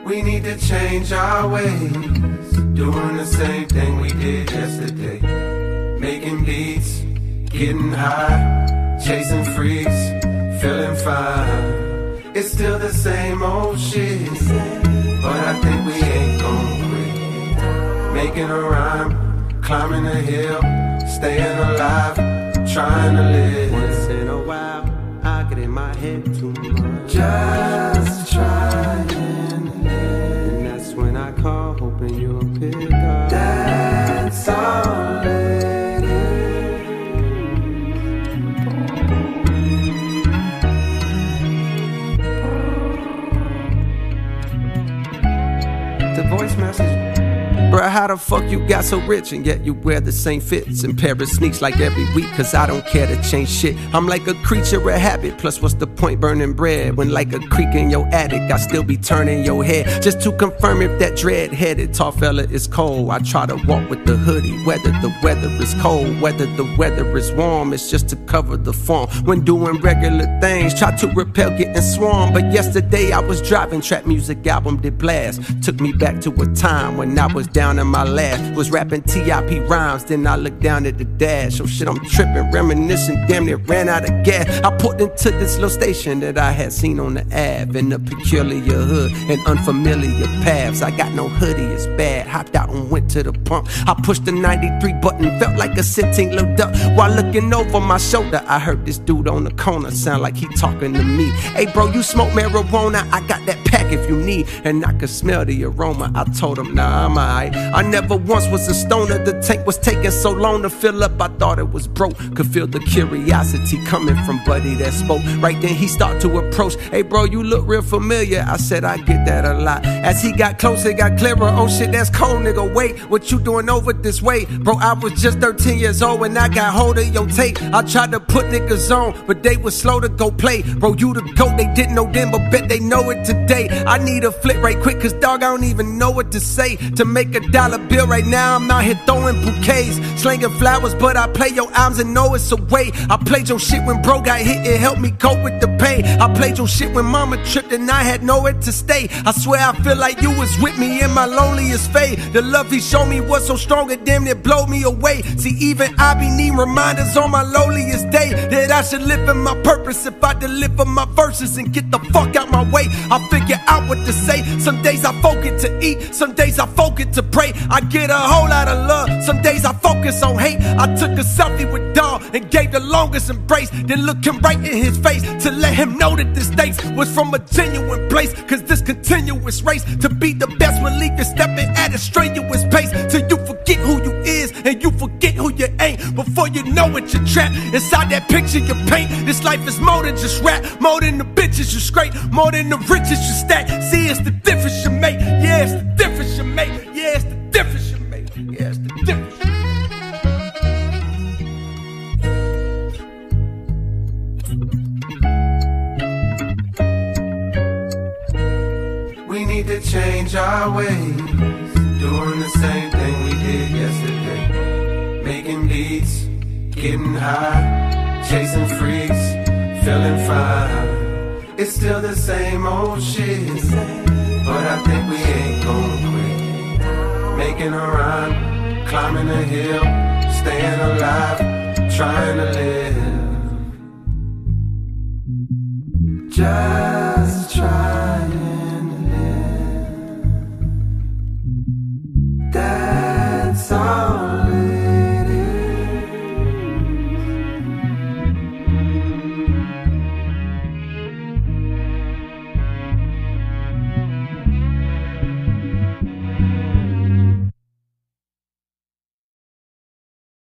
We need to change our ways, doing the same thing we did yesterday. Making beats, getting high, chasing freaks, feeling fine. It's still the same old shit, but I think we ain't gon' quit. Making a rhyme, climbing a hill, staying alive, trying to live. Once in a while, I get in my head too much. Just trying to live. And that's when I call, hoping you'll pick up. That's all it is. The voice message. Bruh, how the fuck you got so rich and yet you wear the same fits and pair of sneaks like every week? Cause I don't care to change shit. I'm like a creature of habit. Plus what's the point burning bread when like a creek in your attic I still be turning your head just to confirm if that dread-headed tall fella is cold. I try to walk with the hoodie whether the weather is cold, whether the weather is warm. It's just to cover the form when doing regular things. Try to repel getting swarmed. But yesterday I was driving, trap music album did blast. Took me back to a time when I was down in my last, was rapping TIP rhymes. Then I looked down at the dash. Oh shit, I'm tripping, reminiscing, damn near ran out of gas. I pulled into this little station that I had seen on the Ave in a peculiar hood and unfamiliar paths. I got no hoodie, it's bad. Hopped out and went to the pump. I pushed the 93 button, felt like a 16 load up. While looking over my shoulder, I heard this dude on the corner sound like he talking to me. Hey bro, you smoke marijuana? I got that pack if you need. And I could smell the aroma. I told him, nah, I'm alright. I never once was a stoner. The tank was taking so long to fill up, I thought it was broke. Could feel the curiosity coming from buddy that spoke. Right then he started to approach. Hey bro, you look real familiar. I said I get that a lot. As he got closer, it got clearer. Oh shit, that's cold, nigga. Wait, what you doing over this way? Bro, I was just 13 years old when I got hold of your tape. I tried to put niggas on, but they was slow to go play. Bro, you the GOAT, they didn't know then, but bet they know it today. I need a flip right quick, cause dog, I don't even know what to say. To make a dollar bill right now, I'm out here throwing bouquets, slinging flowers, but I play your arms and know it's a way. I played your shit when bro got hit, it helped me cope with the pain. I played your shit when mama tripped and I had nowhere to stay. I swear I feel like you was with me in my loneliest phase. The love he showed me was so strong it damn near blow me away. See, even I be needing reminders on my loneliest day that I should live in my purpose if I deliver my verses and get the fuck out my way. I figure out what to say. Some days I focus to eat, some days I focus to pray. I get a whole lot of love, some days I focus on hate. I took a selfie with dog and gave the longest embrace, then looked him right in his face to let him know that this thanks was from a genuine place. Cause this continuous race to be the best will leave you stepping at a strenuous pace till you forget who you is and you forget who you ain't. Before you know it, you're trapped inside that picture you paint. This life is more than just rap, more than the bitches you scrape, more than the riches you stack. See, it's the difference you make. Yeah, it's the difference you make. Yeah, it's the difference you make. Yeah, it's the difference. We need to change our ways, doing the same thing we did yesterday. Making beats, getting high, chasing freaks, feeling fine. It's still the same old shit, but I think we ain't gon' quit. Making a rhyme, climbing a hill, staying alive, trying to live. Just try.